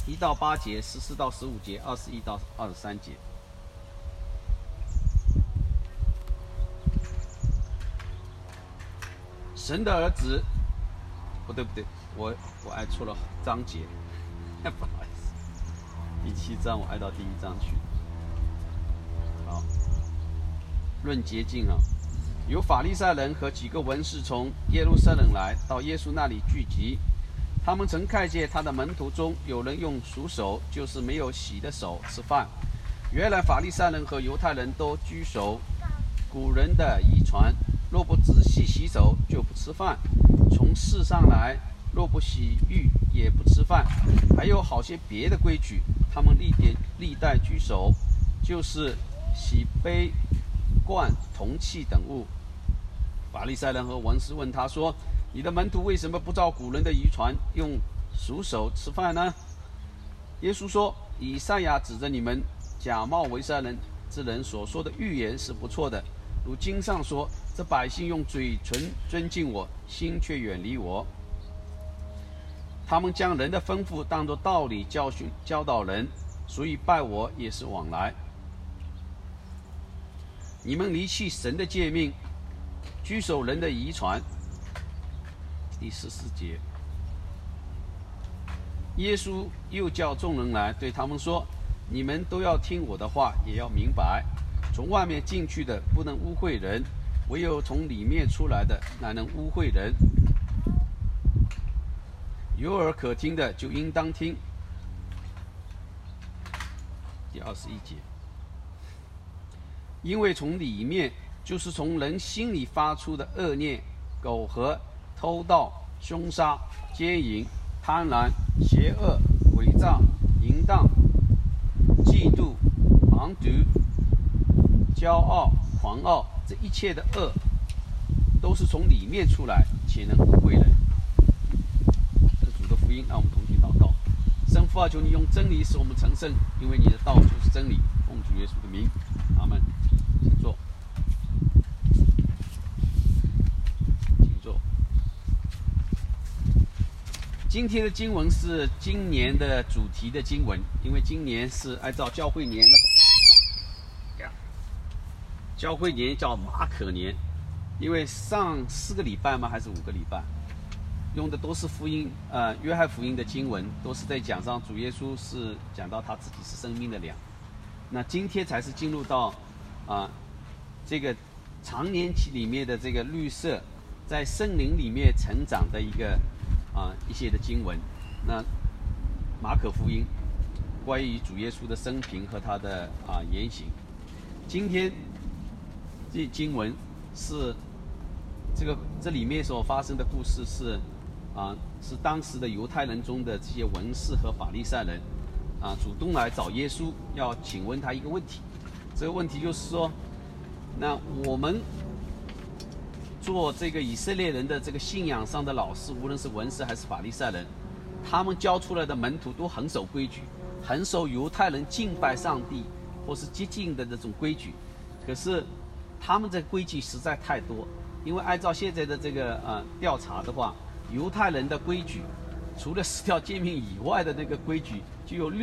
1到8节、14到15节、21到23节。神的儿子，不对，我挨错了章节，不好意思，第7章我挨到第1章去。好，论洁净啊，有法利赛人和几个文士从耶路撒冷来到耶稣那里聚集。他们曾看见他的门徒中有人用熟手，就是没有洗的手吃饭。原来法利赛人和犹太人都居守古人的遗传，若不仔细洗手，就不吃饭。从世上来，若不洗浴，也不吃饭。还有好些别的规矩，他们历代居守，就是洗杯、罐、铜器等物。法利赛人和文士问他说：“你的门徒为什么不照古人的遗传，用熟手吃饭呢？”耶稣说：“以赛亚指着你们假冒为善人之人所说的预言是不错的。如经上说，这百姓用嘴唇尊敬我，心却远离我。他们将人的吩咐当作道理教导人，所以拜我也是往来。你们离弃神的诫命，居守人的遗传。”第14节，耶稣又叫众人来，对他们说：“你们都要听我的话，也要明白，从外面进去的不能污秽人，唯有从里面出来的乃能污秽人。有耳可听的就应当听。”第21节，因为从里面，就是从人心里发出的恶念、苟合、偷盗、凶杀、奸淫、贪婪、邪恶、诡诈、淫荡、嫉妒、盲毒、骄傲、狂傲，这一切的恶都是从里面出来，且能污秽人。这主的福音，让我们同心祷告。圣父啊，求你用真理使我们成圣，因为你的道就是真理。奉主耶稣的名，阿门。请坐。今天的经文是今年的主题的经文，因为今年是按照教会年的，教会年叫马可年，因为上4个礼拜吗？还是5个礼拜，用的都是福音，约翰福音的经文，都是在讲上主耶稣是讲到他自己是生命的粮。那今天才是进入到这个长年期里面的这个绿色，在圣灵里面成长的一些的经文。那马可福音关于主耶稣的生平和他的言行。今天这经文是这里面所发生的故事是当时的犹太人中的这些文士和法利赛人主动来找耶稣，要请问他一个问题。这个问题就是说，那我们做这个以色列人的这个信仰上的老师，无论是文士还是法利赛人，他们教出来的门徒都很守规矩，很守犹太人敬拜上帝或是接近的这种规矩。可是他们这规矩实在太多，因为按照现在的这个调查的话，犹太人的规矩除了10条诫命以外的那个规矩就有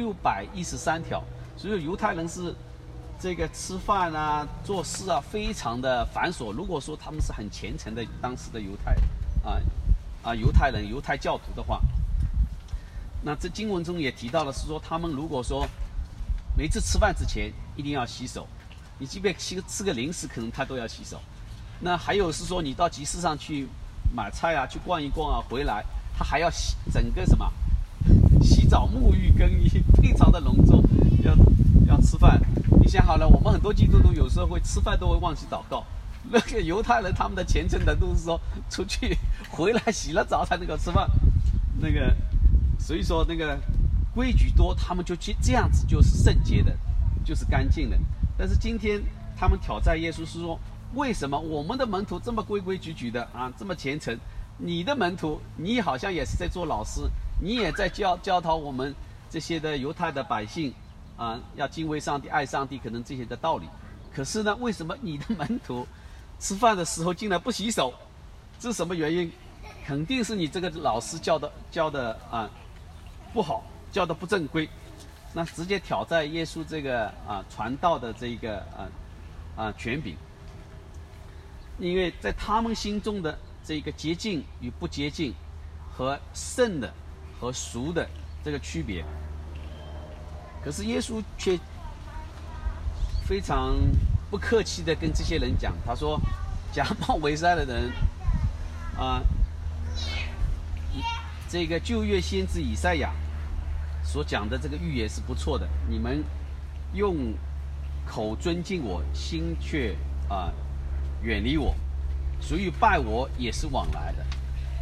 613条，所以犹太人是这个吃饭做事非常的繁琐。如果说他们是很虔诚的当时的犹太人、犹太教徒的话，那这经文中也提到的是说，他们如果说每次吃饭之前一定要洗手，你即便吃个零食，可能他都要洗手。那还有是说，你到集市上去买菜去逛一逛回来他还要整个洗澡、沐浴、更衣，非常的隆重，要吃饭。你想好了，我们很多基督徒有时候会吃饭都会忘记祷告。那个犹太人他们的虔诚的都是说，出去回来洗了澡才能够吃饭。所以说那个规矩多，他们就这样子就是圣洁的，就是干净的。但是今天他们挑战耶稣是说，为什么我们的门徒这么规规矩矩的这么虔诚，你的门徒你好像也是在做老师，你也在教导我们这些的犹太的百姓要敬畏上帝、爱上帝，可能这些的道理。可是呢，为什么你的门徒吃饭的时候竟然不洗手？这是什么原因？肯定是你这个老师教的不好， 教的不正规，那直接挑战耶稣这个传道的这个权柄。因为在他们心中的这个洁净与不洁净，和圣的和俗的这个区别，可是耶稣却非常不客气的跟这些人讲，他说：“假冒为善的人，这个旧约先知以赛亚所讲的这个预言是不错的。你们用口尊敬我，心却远离我，所以拜我也是往来的。”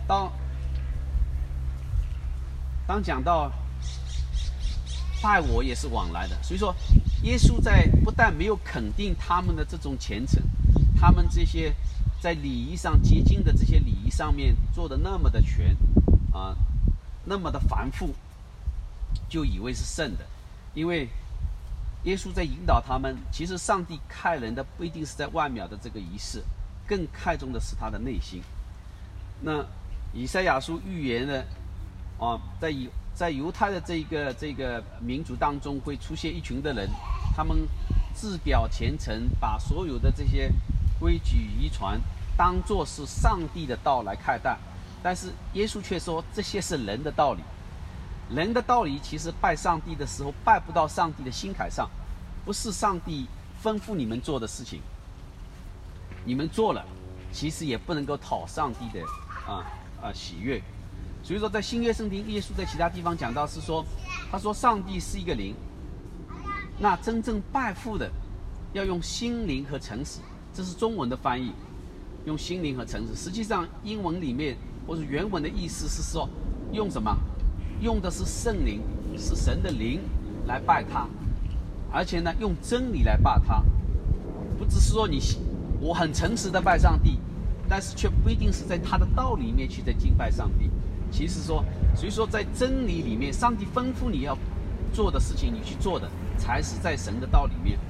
当讲到拜我也是往来的，所以说耶稣不但没有肯定他们的这种虔诚，他们这些在礼仪上洁净的这些礼仪上面做的那么的全那么的繁复，就以为是圣的。因为耶稣在引导他们，其实上帝看人的不一定是在外表的这个仪式，更看重的是他的内心。那以赛亚书预言的在犹太的这个民族当中会出现一群的人，他们自表虔诚，把所有的这些规矩遗传当作是上帝的道来看待，但是耶稣却说这些是人的道理。人的道理其实拜上帝的时候拜不到上帝的心坎上，不是上帝吩咐你们做的事情，你们做了其实也不能够讨上帝的喜悦。所以说在新约圣经，耶稣在其他地方讲到是说，他说上帝是一个灵，那真正拜父的要用心灵和诚实，这是中文的翻译，用心灵和诚实。实际上英文里面或者原文的意思是说，用什么？用的是圣灵，是神的灵来拜他，而且呢用真理来拜他。不只是说我很诚实的拜上帝，但是却不一定是在他的道里面去在敬拜上帝。其实说，所以说在真理里面，上帝吩咐你要做的事情，你去做的才是在神的道里面。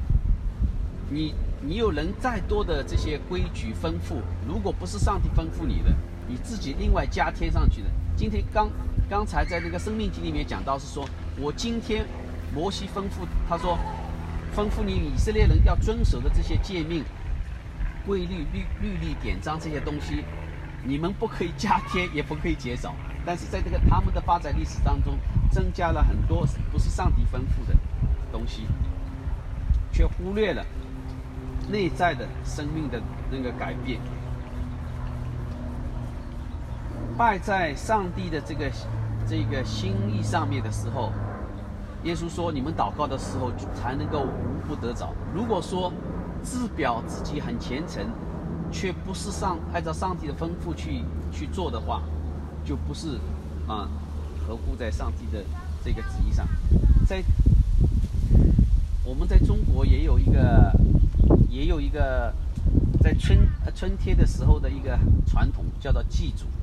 你有人再多的这些规矩吩咐，如果不是上帝吩咐你的，你自己另外加添上去的。今天刚才在那个生命记里面讲到是说，我今天摩西吩咐他说，吩咐你以色列人要遵守的这些诫命、规律、律例、典章这些东西，你们不可以加添，也不可以减少。但是在这个他们的发展历史当中，增加了很多不是上帝吩咐的东西，却忽略了内在的生命的那个改变。拜在上帝的这个心意上面的时候，耶稣说你们祷告的时候才能够无不得着。如果说自表自己很虔诚，却不是按照上帝的吩咐去做的话，就不是合乎在上帝的这个旨意上。我们在中国也有一个在春天的时候的一个传统，叫做祭祖，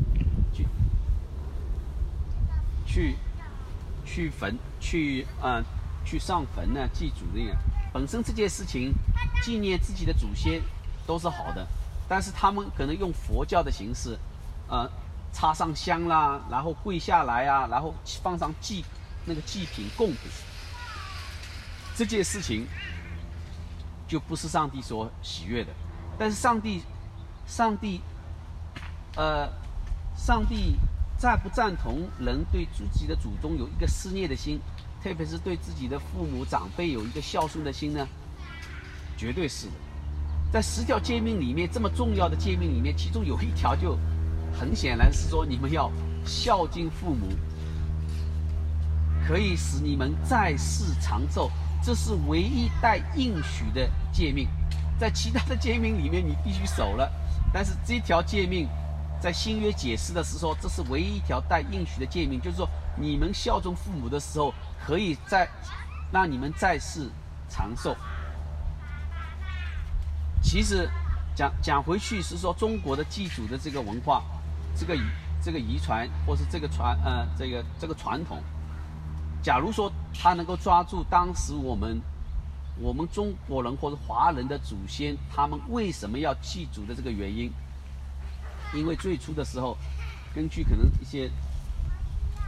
去上坟呢，祭祖这个本身这件事情纪念自己的祖先都是好的，但是他们可能用佛教的形式，插上香啦，然后跪下来啊，然后放上祭品供品，这件事情就不是上帝所喜悦的。但是上帝赞不赞同人对自己的祖宗有一个思念的心，特别是对自己的父母长辈有一个孝顺的心呢？绝对是的。在10条诫命里面，这么重要的诫命里面，其中有一条就很显然是说，你们要孝敬父母，可以使你们在世长寿，这是唯一带应许的诫命。在其他的诫命里面你必须守了，但是这条诫命在新约解释的时候，这是唯一一条带应许的诫命，就是说你们效忠父母的时候，可以让你们在世长寿。其实讲回去是说，中国的祭祖的这个文化，这个遗传，或是这个传统，假如说他能够抓住当时我们中国人或者华人的祖先，他们为什么要祭祖的这个原因。因为最初的时候，根据可能一些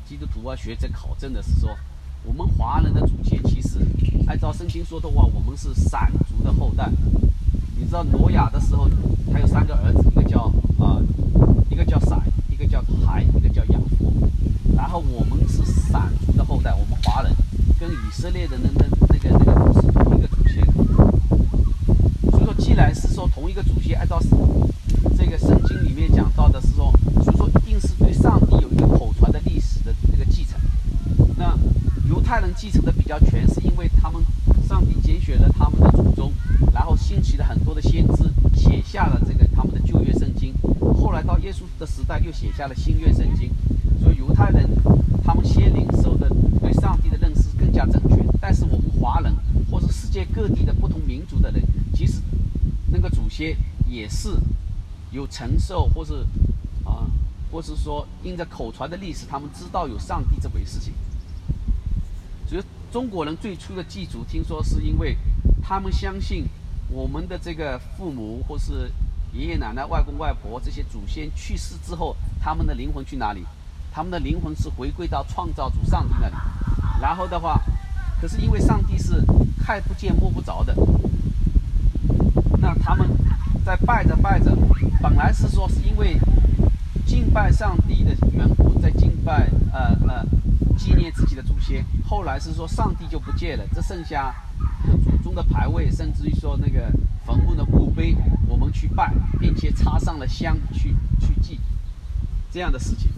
基督徒啊学者考证的是说，我们华人的祖先其实按照圣经说的话，我们是闪族的后代。你知道挪亚的时候，他有3个儿子，一个叫闪，一个叫海，一个叫雅弗。然后我们是闪族的后代，我们华人跟以色列的那个是同一个祖先。所以说，既然是说同一个祖先，按照这个圣经里面讲到的是说，所以说一定是对上帝有一个口传的历史的这个继承。那犹太人继承的比较全，是因为上帝拣选了他们的祖宗，然后兴起了很多的先知，写下了这个他们的旧约圣经。后来到耶稣的时代，又写下了新约圣经。所以犹太人他们先领受的对上帝的认识更加正确。但是我们华人或是世界各地的不同民族的人，其实那个祖先也是有承受，或是说因着口传的历史，他们知道有上帝这回事情。所以中国人最初的祭祖，听说是因为他们相信我们的这个父母或是爷爷奶奶、外公外婆这些祖先去世之后，他们的灵魂去哪里？他们的灵魂是回归到创造主上帝那里。然后的话，可是因为上帝是看不见摸不着的，那他们在拜着拜着，本来是说是因为敬拜上帝的缘故，在敬拜纪念自己的祖先。后来是说上帝就不见了，只剩下祖宗的牌位，甚至于说那个坟墓的墓碑，我们去拜，并且插上了香去祭，这样的事情。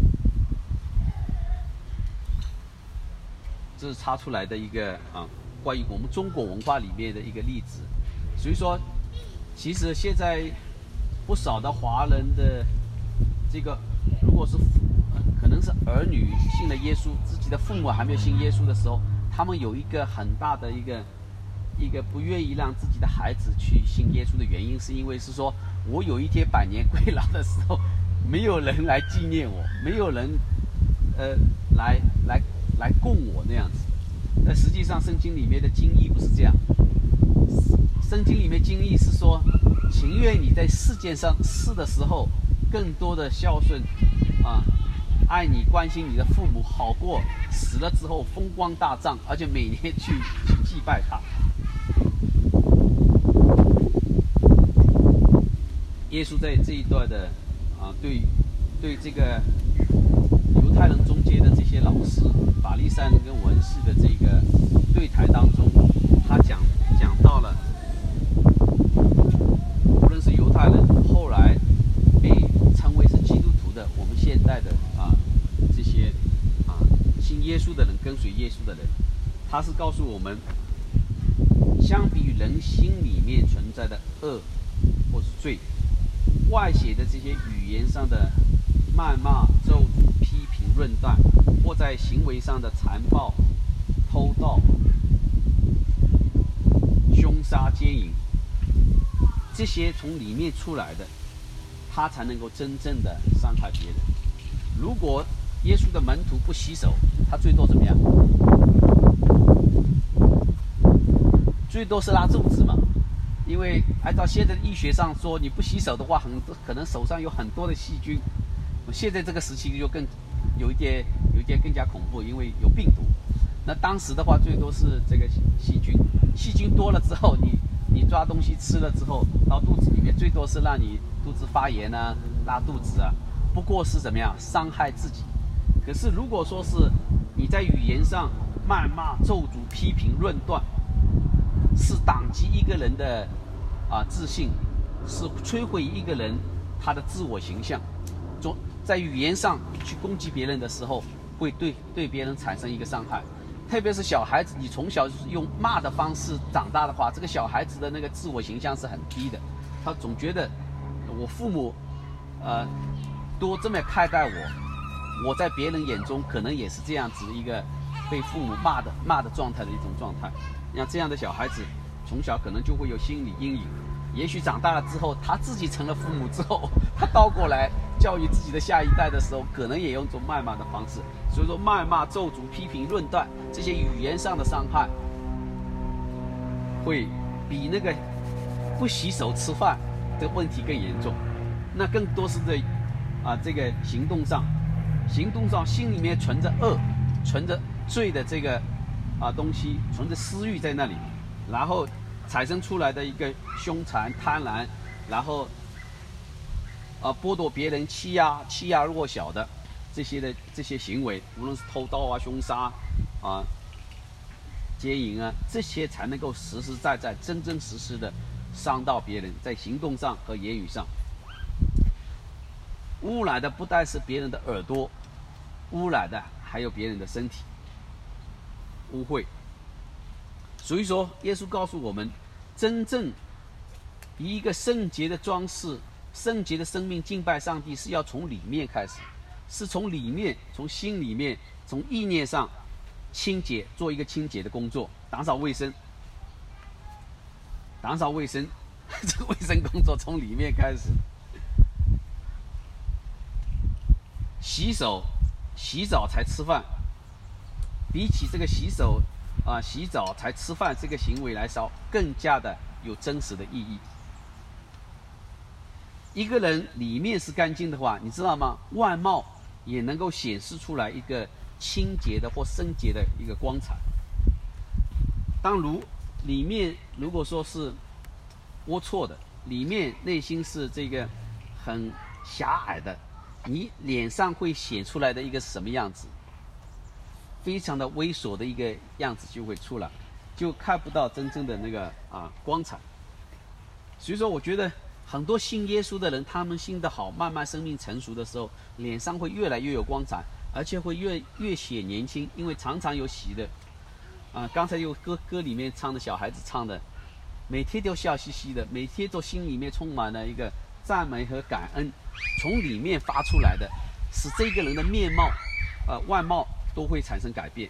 这是插出来的一个关于我们中国文化里面的一个例子。所以说，其实现在不少的华人的这个，如果是可能是儿女信了耶稣，自己的父母还没有信耶稣的时候，他们有一个很大的一个不愿意让自己的孩子去信耶稣的原因，是因为是说我有一天百年归老的时候，没有人来纪念我，没有人来供我那样子。但实际上圣经里面的经义不是这样，圣经里面经义是说，情愿你在世界上世的时候更多的孝顺爱你关心你的父母，好过死了之后风光大葬，而且每年去祭拜他。耶稣在这一段的对这个犹太人中间的这些老师、法利赛人跟文士的这个对谈当中，他讲到了，无论是犹太人后来被称为是基督徒的，我们现代的这些信耶稣的人、跟随耶稣的人，他是告诉我们，相比于人心里面存在的恶或是罪，外显的这些语言上的谩骂、咒诅、批评、论断，或在行为上的残暴、偷盗、凶杀、奸淫，这些从里面出来的，他才能够真正的伤害别人。如果耶稣的门徒不洗手，他最多怎么样？最多是拉肚子嘛。因为按照现在的医学上说，你不洗手的话，可能手上有很多的细菌。现在这个时期就更有一点更加恐怖，因为有病毒。那当时的话，最多是这个细菌多了之后，你抓东西吃了之后，到肚子里面，最多是让你肚子发炎啊、拉肚子啊，不过是怎么样伤害自己。可是如果说是你在语言上谩骂、咒诅、批评、论断，是打击一个人的自信，是摧毁一个人他的自我形象。在语言上去攻击别人的时候，会对别人产生一个伤害。特别是小孩子，你从小就是用骂的方式长大的话，这个小孩子的那个自我形象是很低的。他总觉得我父母都这么看待我在别人眼中可能也是这样子一个被父母骂的状态的一种状态。像这样的小孩子，从小可能就会有心理阴影。也许长大了之后，他自己成了父母之后，他倒过来教育自己的下一代的时候，可能也用一种谩骂的方式。所以说，谩骂、咒诅、批评、论断这些语言上的伤害，会比那个不洗手吃饭这个问题更严重。那更多是在这个行动上行动上心里面存着恶、存着罪的这个东西，存着私欲在那里，然后产生出来的一个凶残、贪婪，然后剥夺别人、欺压弱小的这些行为，无论是偷盗啊、凶杀啊、奸淫啊，这些才能够实实在在、真真实实的伤到别人，在行动上和言语上。污染的不单是别人的耳朵，污染的还有别人的身体，污秽。所以说，耶稣告诉我们，真正一个圣洁的装饰、圣洁的生命敬拜上帝，是要从里面开始，是从里面、从心里面、从意念上清洁，做一个清洁的工作，打扫卫生。打扫卫生，这个卫生工作从里面开始。洗手、洗澡才吃饭，比起这个洗手洗澡才吃饭这个行为来说，更加的有真实的意义。一个人里面是干净的话，你知道吗？外貌也能够显示出来一个清洁的或圣洁的一个光彩。里面如果说是龌龊的，里面内心是这个很狭隘的，你脸上会显出来的一个什么样子？非常的猥琐的一个样子就会出来，就看不到真正的那个光彩。所以说，我觉得很多信耶稣的人，他们信得好，慢慢生命成熟的时候，脸上会越来越有光彩，而且会越显年轻，因为常常有喜的。刚才有歌里面唱的，小孩子唱的，每天都笑嘻嘻的，每天都心里面充满了一个赞美和感恩，从里面发出来的，使这个人的面貌、外貌都会产生改变。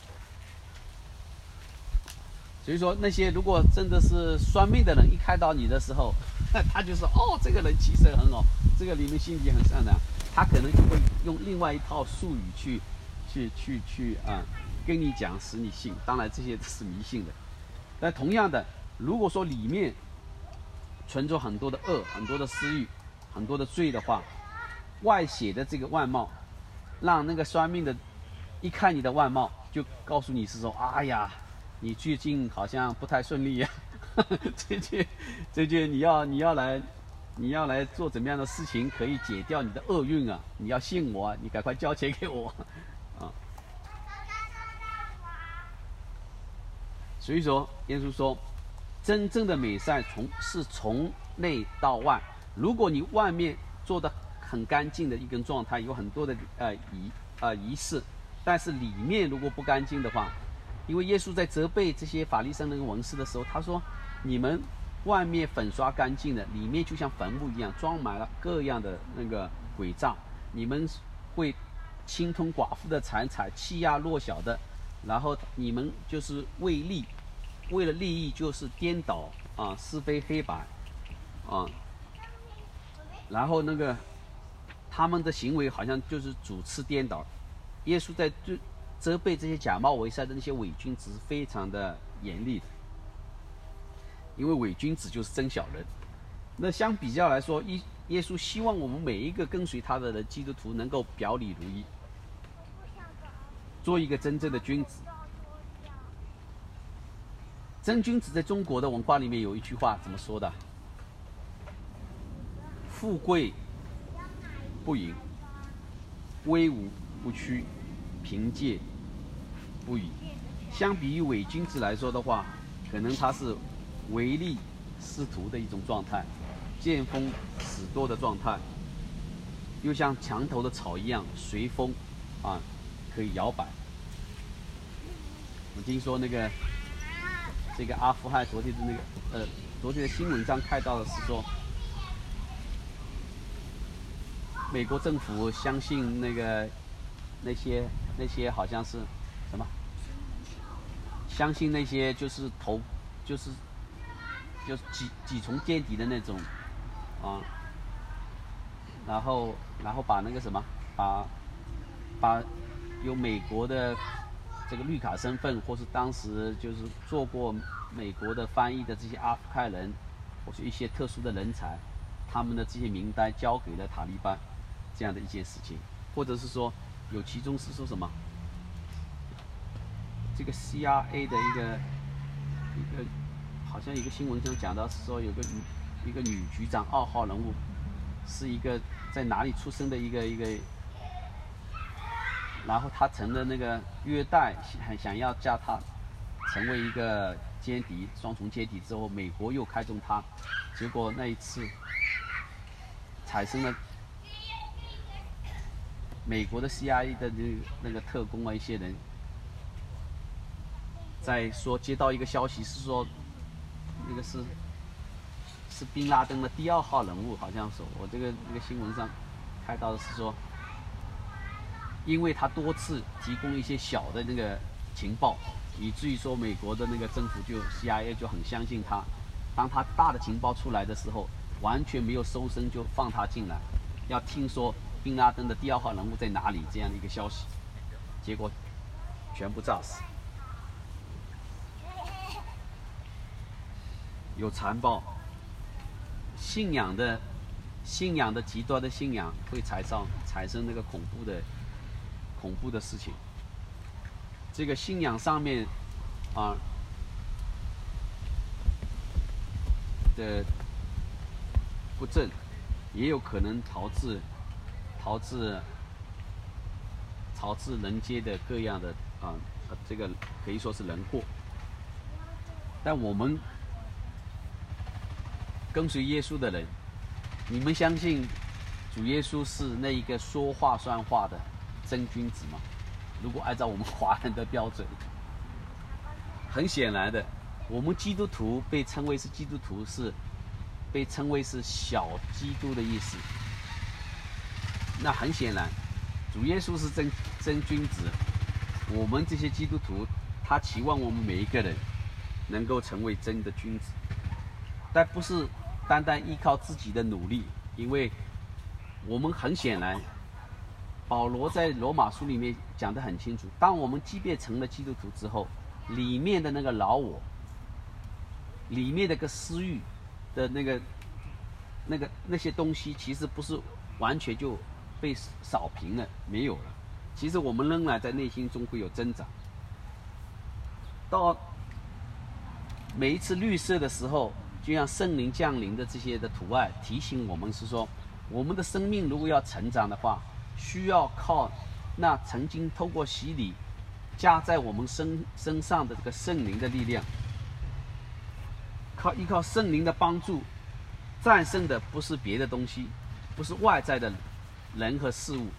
所以说，那些如果真的是酸命的人，一看到你的时候，他就说：“哦，这个人气色很好，这个里面心地很善良。”他可能就会用另外一套术语去跟你讲，使你信。当然，这些都是迷信的。但同样的，如果说里面存着很多的恶、很多的私欲、很多的罪的话，外显的这个外貌，让那个算命的一看你的外貌，就告诉你是说：“哎呀，你最近好像不太顺利呀、最近你要来做怎么样的事情可以解掉你的厄运啊？你要信我啊，你赶快交钱给我啊！”所以说，耶稣说，真正的美善是从内到外。如果你外面做的很干净的一根状态，有很多的仪式，但是里面如果不干净的话，因为耶稣在责备这些法利赛人跟文士的时候，他说：“你们外面粉刷干净的，里面就像坟墓一样，装满了各样的那个诡诈。你们会侵吞寡妇的财产，欺压弱小的，然后你们就是为了利益就是颠倒是非黑白然后那个他们的行为好像就是主次颠倒。”耶稣在责备这些假冒为善的那些伪君子是非常的严厉的，因为伪君子就是真小人。那相比较来说，耶稣希望我们每一个跟随他的人，基督徒能够表里如一，做一个真正的君子。真君子在中国的文化里面有一句话怎么说的？富贵不淫，威武不屈，贫贱不移。相比于伪君子来说的话，可能他是唯利是图的一种状态，见风使舵的状态，又像墙头的草一样随风可以摇摆。我听说这个阿富汗昨天的新闻上看到的是说，美国政府相信那些好像是什么，相信那些就是几重间谍的那种然后把那个什么把有美国的这个绿卡身份，或是当时就是做过美国的翻译的这些阿富汗人，或是一些特殊的人才，他们的这些名单交给了塔利班，这样的一件事情，或者是说有其中是说什么？这个 CIA 的一个好像一个新闻中讲到是说有一个女局长2号人物，是一个在哪里出生的一个，然后他成了那个约旦想要叫他成为一个间谍，双重间谍之后，美国又开中他，结果那一次产生了美国的 CIA 的那个特工啊，一些人在说接到一个消息是说那个是宾拉登的第2号人物，好像是我那个新闻上看到的是说，因为他多次提供一些小的那个情报，以至于说美国的那个政府CIA 就很相信他。当他大的情报出来的时候，完全没有收声，就放他进来，要听说宾拉登的第2号人物在哪里这样的一个消息，结果全部炸死。有残暴，信仰的极端的信仰会产生那个恐怖的事情。这个信仰上面的不正，也有可能导致人间的各样的这个可以说是人祸。但我们跟随耶稣的人，你们相信主耶稣是那一个说话算话的真君子吗？如果按照我们华人的标准，很显然的，我们基督徒被称为是基督徒，是被称为是小基督的意思。那很显然，主耶稣是真君子，我们这些基督徒，他期望我们每一个人能够成为真的君子，但不是单单依靠自己的努力，因为我们很显然，保罗在罗马书里面讲得很清楚，当我们即便成了基督徒之后，里面的那个老我，里面的个私欲的那些东西，其实不是完全就被扫平了，没有了。其实我们仍然在内心中会有增长。到每一次绿色的时候，就像圣灵降临的这些的图案提醒我们是说，我们的生命如果要成长的话，需要靠那曾经透过洗礼加在我们身上的这个圣灵的力量，依靠圣灵的帮助，战胜的不是别的东西，不是外在的人和事物。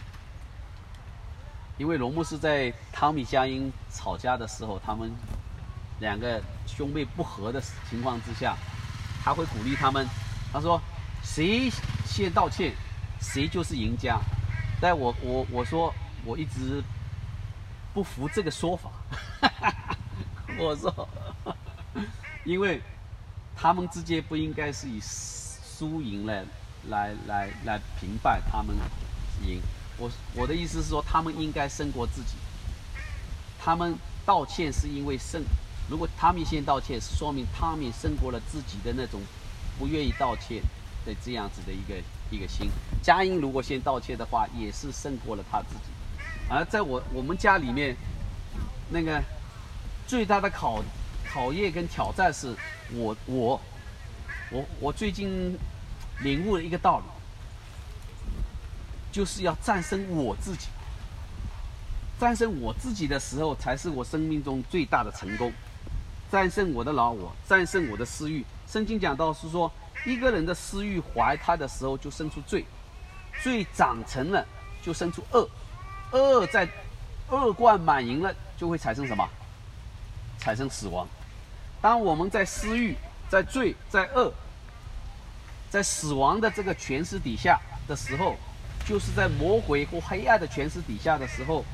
因为罗牧师在汤米嘉因吵架的时候，他们2个兄妹不和的情况之下，他会鼓励他们，他说谁先道歉谁就是赢家。但我说我一直不服这个说法我说因为他们之间不应该是以输赢来评判他们赢。我的意思是说，他们应该胜过自己。他们道歉是因为如果他们先道歉，是说明他们胜过了自己的那种不愿意道歉的这样子的一个心。佳音如果先道歉的话，也是胜过了他自己。而在我们家里面，那个最大的考验跟挑战是我最近领悟了一个道理，就是要战胜我自己。战胜我自己的时候，才是我生命中最大的成功。战胜我的老我，战胜我的私欲。圣经讲到是说，一个人的私欲怀胎的时候就生出罪，罪长成了就生出恶，恶在恶贯满盈了，就会产生什么？产生死亡。当我们在私欲、在罪、在恶、在死亡的这个权势底下的时候，就是在魔鬼或黑暗的权势底下的时候。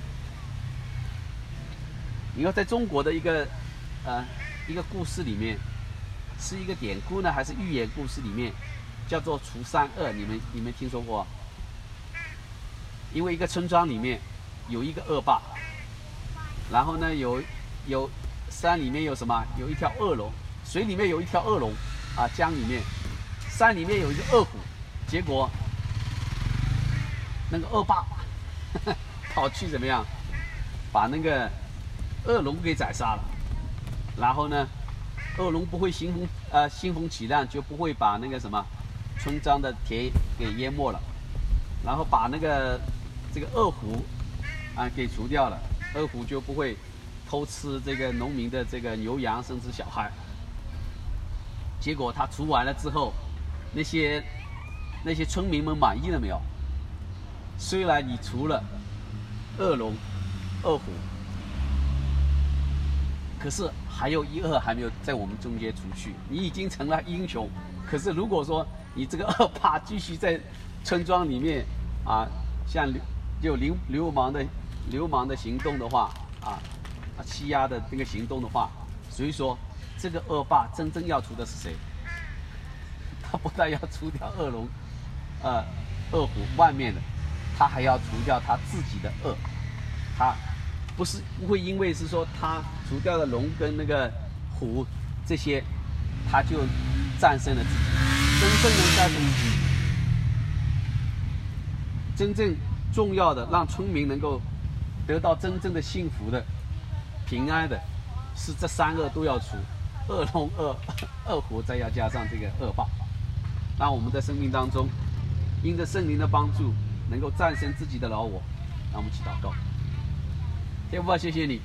你要在中国的一个故事里面，是一个典故呢，还是寓言故事里面，叫做除三恶，你们听说过？因为一个村庄里面有一个恶霸，然后呢有山里面有什么？有一条恶龙，水里面有一条恶龙啊，江里面，山里面有一个恶虎，结果那个恶霸跑去怎么样，把那个恶龙给宰杀了。然后呢，恶龙不会兴风起浪，就不会把那个什么村庄的田给淹没了。然后把这个恶虎给除掉了，恶虎就不会偷吃这个农民的这个牛羊甚至小孩。结果他除完了之后，那些村民们满意了没有？虽然你除了恶龙、恶虎，可是还有一恶还没有在我们中间除去。你已经成了英雄，可是如果说你这个恶霸继续在村庄里面像有流氓的行动的话欺压的这个行动的话，所以说这个恶霸真正要除的是谁？他不但要除掉恶龙、恶虎外面的，他还要除掉他自己的恶。他不会因为是说他除掉了龙跟那个虎这些，他就战胜了自己。真正能战胜自己，真正重要的让村民能够得到真正的幸福的、平安的，是这三恶都要除：恶龙、恶虎，再要加上这个恶霸。让我们在生命当中，因着圣灵的帮助，能够战胜自己的老我。让我们一起祷告。天父啊，谢谢你，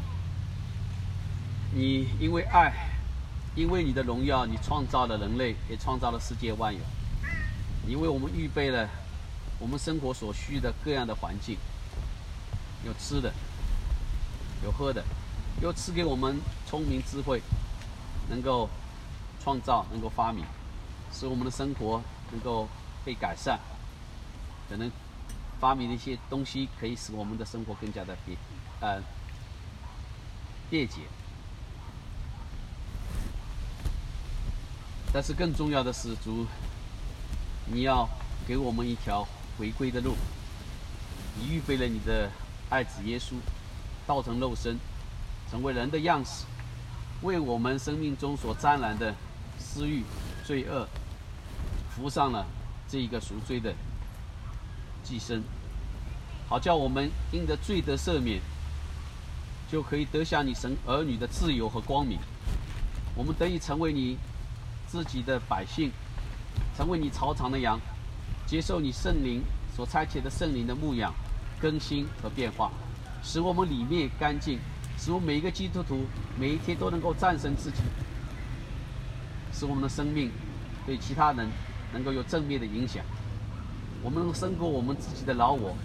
你因为爱，因为你的荣耀，你创造了人类，也创造了世界万有。你为我们预备了我们生活所需的各样的环境，有吃的，有喝的，又赐给我们聪明智慧，能够创造，能够发明，使我们的生活能够被改善。可能发明的一些东西可以使我们的生活更加的便捷。但是更重要的是，主，你要给我们一条回归的路。你预备了你的爱子耶稣，道成肉身，成为人的样式，为我们生命中所沾染的私欲、罪恶，付上了这一个赎罪的祭牲，好叫我们因着罪得赦免，就可以得享你神儿女的自由和光明。我们得以成为你自己的百姓，成为你草场的羊，接受你圣灵所差遣的圣灵的牧养、更新和变化，使我们里面干净，使我们每一个基督徒每一天都能够战胜自己，使我们的生命对其他人能够有正面的影响。我们能胜过我们自己的老我，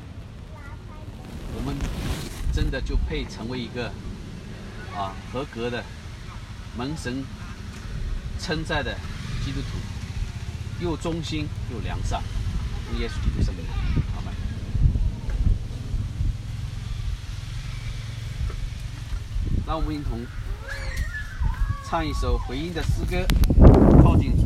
我们真的就配成为一个合格的、蒙神称赞的基督徒，又忠心又良善。奉耶稣基督圣名，阿们。让我们一同唱一首回应的诗歌，靠近主。